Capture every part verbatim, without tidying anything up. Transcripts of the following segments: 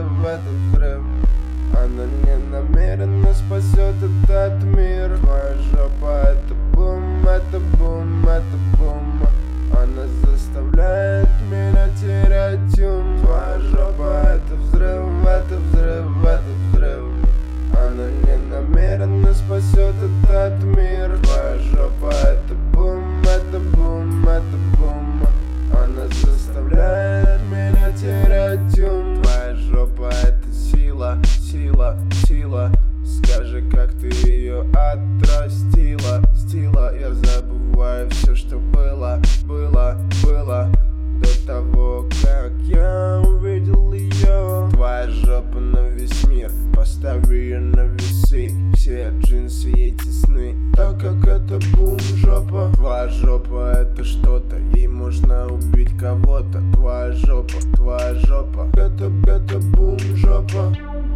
взрыв, это взрыв. Она не намеренно спасет этот мир. Твоя жопа это бум, это бум, это бум. Она заставляет меня терять ум. Твоя жопа это взрыв, это взрыв, это взрыв. Она не намеренно спасет этот мир. Твоя жопа это бум, это бум, это бум. Она заставляет меня терять ум. Твоя жопа это сила, сила, сила. Скажи, как ты ее отрастила, стила. Я забываю все, что было, было, было до того, как я увидел ее. Твоя жопа на весь мир, поставь ее на весы. Все джинсы ей тесны, так как это бум жопа. Твоя жопа это что-то, ей можно убить кого-то. Твоя жопа, твоя жопа, это, это бум жопа.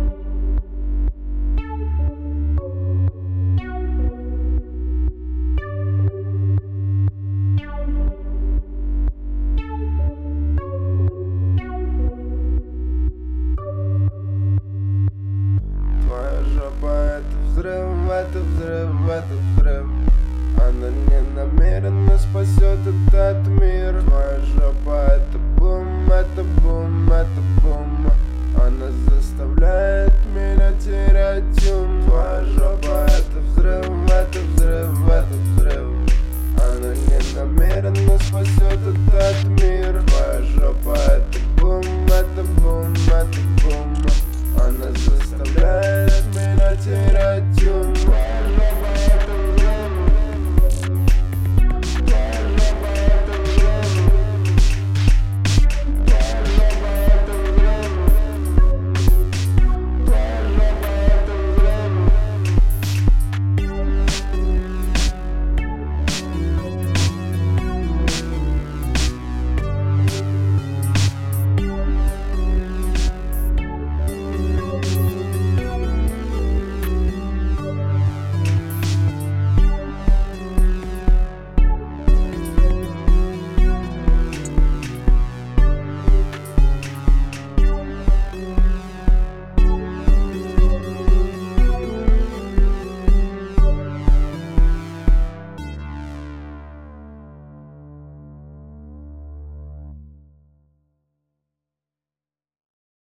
Взрыв, это взрыв, это взрыв. Она не намеренно спасет этот мир. Твоя жопа это бум, это бум, это бум. Она заставляет меня терять ум. Твоя жопа это взрыв, это взрыв, это взрыв. Она не намеренно спасет этот мир. Твоя жопа